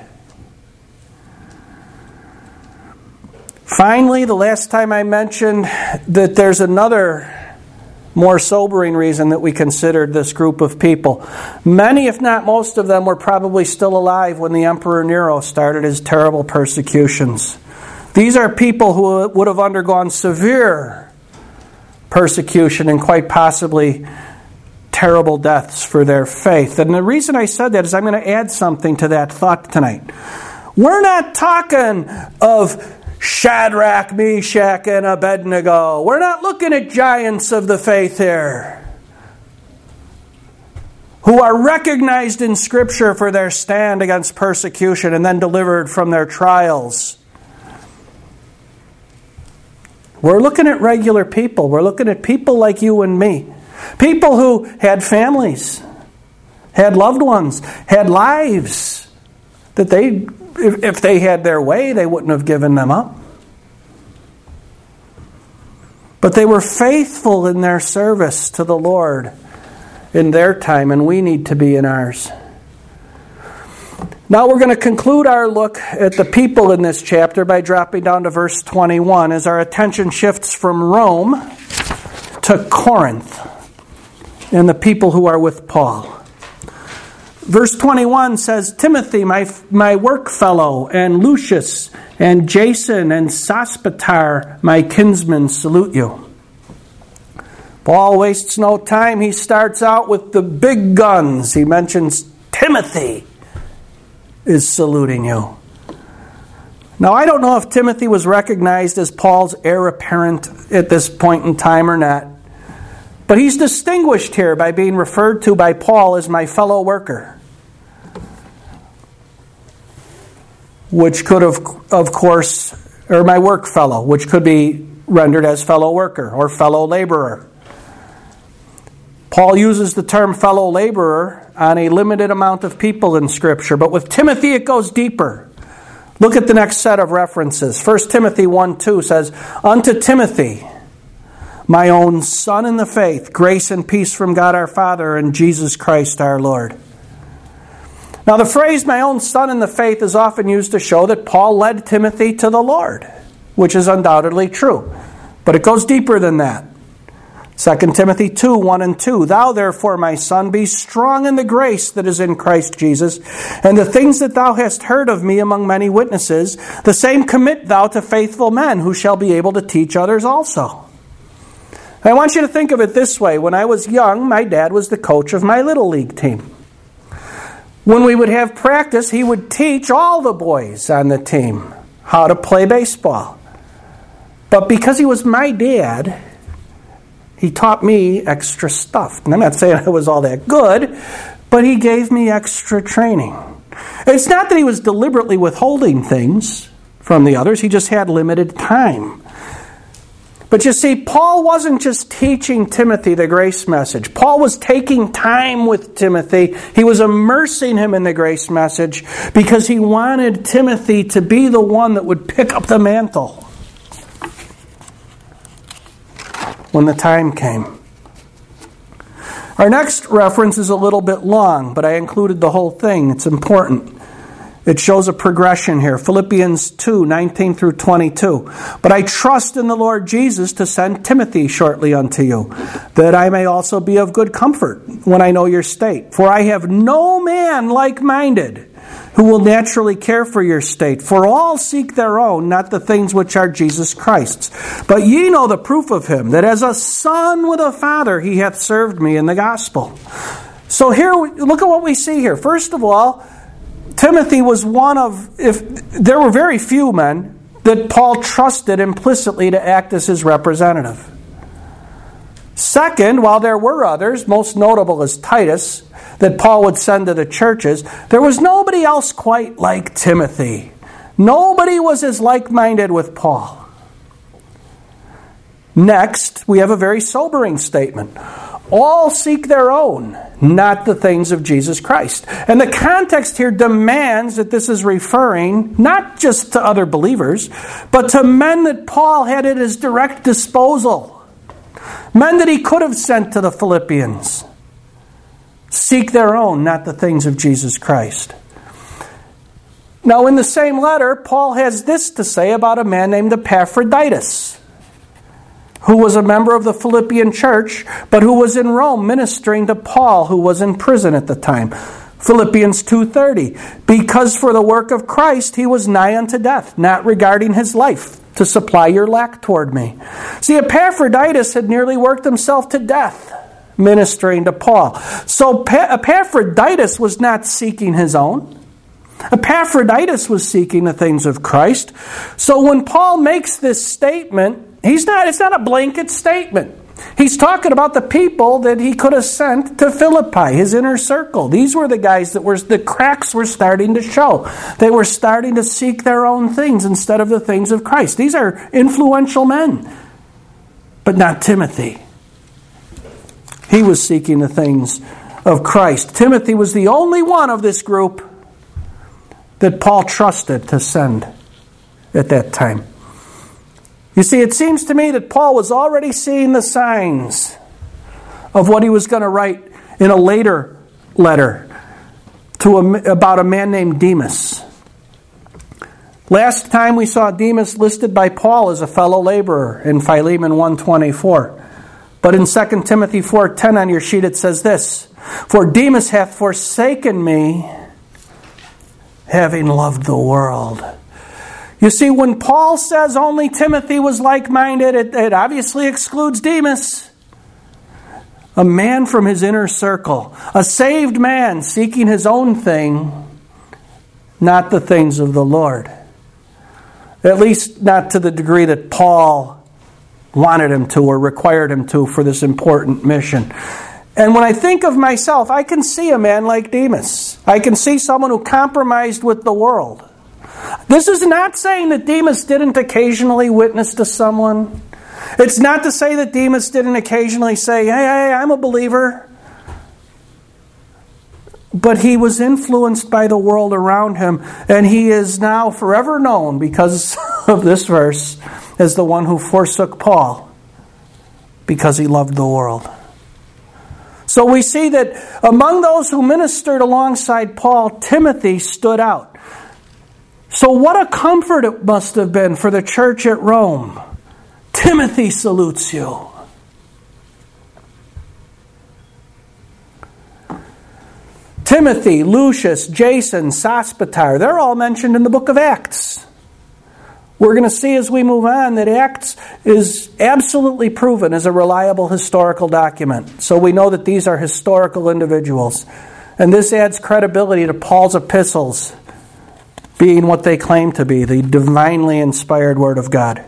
S1: Finally, the last time I mentioned that there's another more sobering reason that we considered this group of people. Many, if not most of them, were probably still alive when the Emperor Nero started his terrible persecutions. These are people who would have undergone severe persecution and quite possibly terrible deaths for their faith. And the reason I said that is I'm going to add something to that thought tonight. We're not talking of Shadrach, Meshach, and Abednego. We're not looking at giants of the faith here who are recognized in Scripture for their stand against persecution and then delivered from their trials. We're looking at regular people. We're looking at people like you and me. People who had families, had loved ones, had lives that they, if, if they had their way, they wouldn't have given them up. But they were faithful in their service to the Lord in their time, and we need to be in ours. Now we're going to conclude our look at the people in this chapter by dropping down to verse twenty-one as our attention shifts from Rome to Corinth and the people who are with Paul. Verse twenty-one says, Timothy, my my work fellow, and Lucius, and Jason, and Sospater, my kinsmen, salute you. Paul wastes no time. He starts out with the big guns. He mentions Timothy is saluting you. Now, I don't know if Timothy was recognized as Paul's heir apparent at this point in time or not, but he's distinguished here by being referred to by Paul as my fellow worker, which could have, of course, or my work fellow, which could be rendered as fellow worker or fellow laborer. Paul uses the term fellow laborer on a limited amount of people in Scripture, but with Timothy it goes deeper. Look at the next set of references. First Timothy one two says, Unto Timothy, my own son in the faith, grace and peace from God our Father and Jesus Christ our Lord. Now the phrase, my own son in the faith, is often used to show that Paul led Timothy to the Lord, which is undoubtedly true. But it goes deeper than that. Second Timothy two, one and two. Thou therefore, my son, be strong in the grace that is in Christ Jesus, and the things that thou hast heard of me among many witnesses, the same commit thou to faithful men, who shall be able to teach others also. I want you to think of it this way. When I was young, my dad was the coach of my Little League team. When we would have practice, he would teach all the boys on the team how to play baseball. But because he was my dad, he taught me extra stuff. And I'm not saying I was all that good, but he gave me extra training. It's not that he was deliberately withholding things from the others. He just had limited time. But you see, Paul wasn't just teaching Timothy the grace message. Paul was taking time with Timothy. He was immersing him in the grace message because he wanted Timothy to be the one that would pick up the mantle when the time came. Our next reference is a little bit long, but I included the whole thing. It's important. It shows a progression here. Philippians two, nineteen through twenty-two. But I trust in the Lord Jesus to send Timothy shortly unto you, that I may also be of good comfort when I know your state. For I have no man like-minded who will naturally care for your state. For all seek their own, not the things which are Jesus Christ's. But ye know the proof of him, that as a son with a father he hath served me in the gospel. So here, look at what we see here. First of all, Timothy was one of, if there were very few men that Paul trusted implicitly to act as his representative. Second, while there were others, most notable is Titus, that Paul would send to the churches, there was nobody else quite like Timothy. Nobody was as like-minded with Paul. Next, we have a very sobering statement. All seek their own, not the things of Jesus Christ. And the context here demands that this is referring not just to other believers, but to men that Paul had at his direct disposal. Men that he could have sent to the Philippians. Seek their own, not the things of Jesus Christ. Now, in the same letter, Paul has this to say about a man named Epaphroditus, who was a member of the Philippian church, but who was in Rome ministering to Paul, who was in prison at the time. Philippians two thirty. Because for the work of Christ he was nigh unto death, not regarding his life, to supply your lack toward me. See, Epaphroditus had nearly worked himself to death ministering to Paul. So Epaphroditus was not seeking his own. Epaphroditus was seeking the things of Christ. So when Paul makes this statement, He's not, it's not a blanket statement. He's talking about the people that he could have sent to Philippi, his inner circle. These were the guys that were, the cracks were starting to show. They were starting to seek their own things instead of the things of Christ. These are influential men, but not Timothy. He was seeking the things of Christ. Timothy was the only one of this group that Paul trusted to send at that time. You see, it seems to me that Paul was already seeing the signs of what he was going to write in a later letter to a, about a man named Demas. Last time we saw Demas listed by Paul as a fellow laborer in Philemon one twenty-four. But in Second Timothy four ten on your sheet it says this, For Demas hath forsaken me, having loved the world. You see, when Paul says only Timothy was like-minded, it, it obviously excludes Demas. A man from his inner circle. A saved man seeking his own thing, not the things of the Lord. At least not to the degree that Paul wanted him to or required him to for this important mission. And when I think of myself, I can see a man like Demas. I can see someone who compromised with the world. This is not saying that Demas didn't occasionally witness to someone. It's not to say that Demas didn't occasionally say, hey, hey, I'm a believer. But he was influenced by the world around him, and he is now forever known because of this verse as the one who forsook Paul because he loved the world. So we see that among those who ministered alongside Paul, Timothy stood out. So what a comfort it must have been for the church at Rome. Timothy salutes you. Timothy, Lucius, Jason, Sospater, they're all mentioned in the book of Acts. We're going to see as we move on that Acts is absolutely proven as a reliable historical document. So we know that these are historical individuals. And this adds credibility to Paul's epistles being what they claim to be, the divinely inspired Word of God.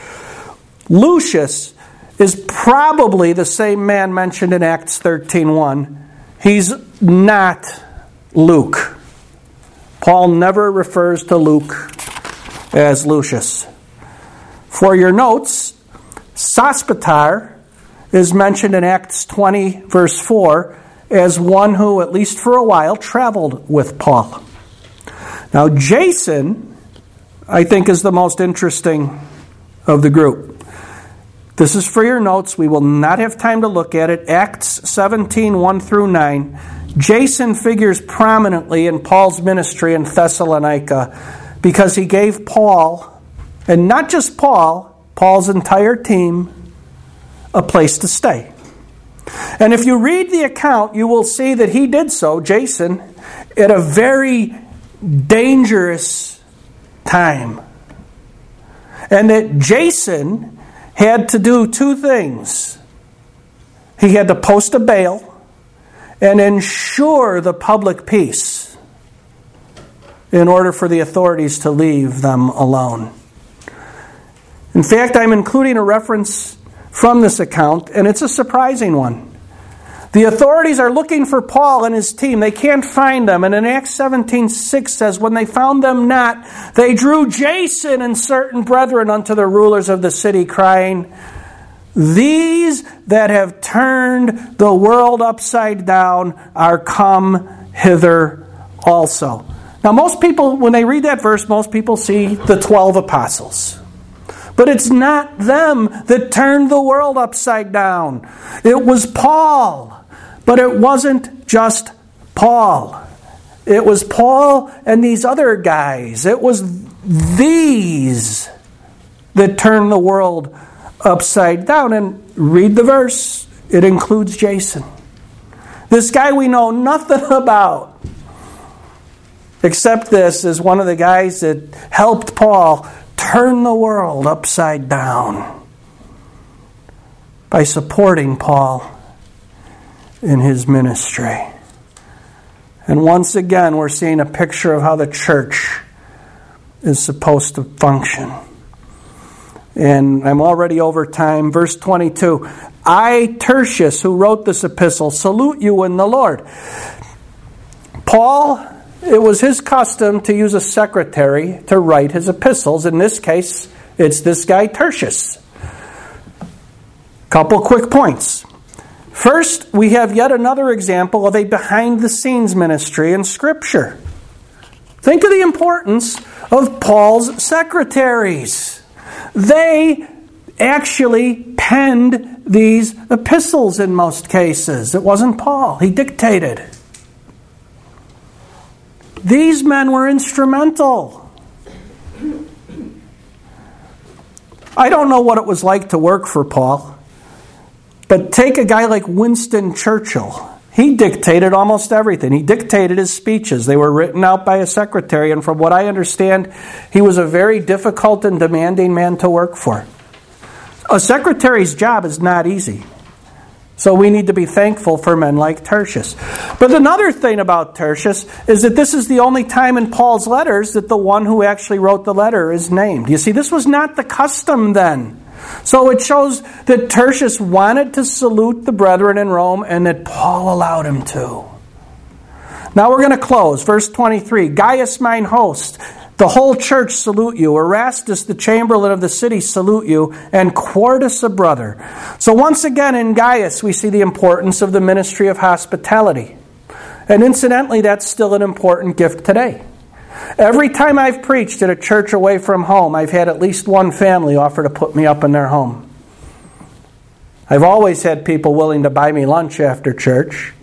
S1: Lucius is probably the same man mentioned in Acts thirteen one. He's not Luke. Paul never refers to Luke as Lucius. For your notes, Sospater is mentioned in Acts twenty, verse four, as one who, at least for a while, traveled with Paul. Now, Jason, I think, is the most interesting of the group. This is for your notes. We will not have time to look at it. Acts seventeen, one through nine. Jason figures prominently in Paul's ministry in Thessalonica because he gave Paul, and not just Paul, Paul's entire team, a place to stay. And if you read the account, you will see that he did so, Jason, at a very dangerous time. And that Jason had to do two things. He had to post a bail and ensure the public peace in order for the authorities to leave them alone. In fact, I'm including a reference from this account, and it's a surprising one. The authorities are looking for Paul and his team. They can't find them. And in Acts seventeen six says, when they found them not, they drew Jason and certain brethren unto the rulers of the city, crying, these that have turned the world upside down are come hither also. Now most people, when they read that verse, most people see the twelve apostles. But it's not them that turned the world upside down. It was Paul. But it wasn't just Paul. It was Paul and these other guys. It was these that turned the world upside down. And read the verse. It includes Jason. This guy we know nothing about. Except this is one of the guys that helped Paul turn the world upside down by supporting Paul in his ministry. And once again, we're seeing a picture of how the church is supposed to function. And I'm already over time. Verse twenty-two. I, Tertius, who wrote this epistle, salute you in the Lord. Paul, it was his custom to use a secretary to write his epistles. In this case, it's this guy Tertius. Couple quick points. First, we have yet another example of a behind-the-scenes ministry in Scripture. Think of the importance of Paul's secretaries. They actually penned these epistles in most cases. It wasn't Paul. He dictated. These men were instrumental. I don't know what it was like to work for Paul, but take a guy like Winston Churchill. He dictated almost everything. He dictated his speeches. They were written out by a secretary, and from what I understand, he was a very difficult and demanding man to work for. A secretary's job is not easy. So we need to be thankful for men like Tertius. But another thing about Tertius is that this is the only time in Paul's letters that the one who actually wrote the letter is named. You see, this was not the custom then. So it shows that Tertius wanted to salute the brethren in Rome and that Paul allowed him to. Now we're going to close. Verse twenty-three. Gaius, mine host, the whole church salute you. Erastus, the chamberlain of the city, salute you. And Quartus, a brother. So once again in Gaius we see the importance of the ministry of hospitality. And incidentally, that's still an important gift today. Every time I've preached at a church away from home, I've had at least one family offer to put me up in their home. I've always had people willing to buy me lunch after church.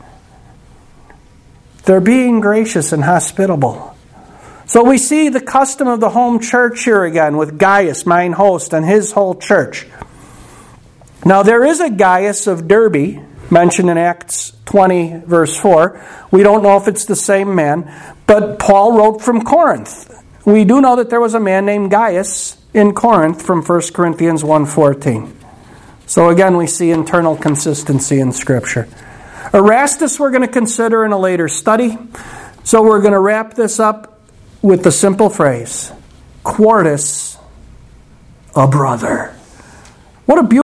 S1: They're being gracious and hospitable. So we see the custom of the home church here again with Gaius, mine host, and his whole church. Now there is a Gaius of Derbe mentioned in Acts twenty, verse four. We don't know if it's the same man, but Paul wrote from Corinth. We do know that there was a man named Gaius in Corinth from First Corinthians one fourteen. So again, we see internal consistency in Scripture. Erastus we're going to consider in a later study. So we're going to wrap this up with the simple phrase, Quartus, a brother. What a beautiful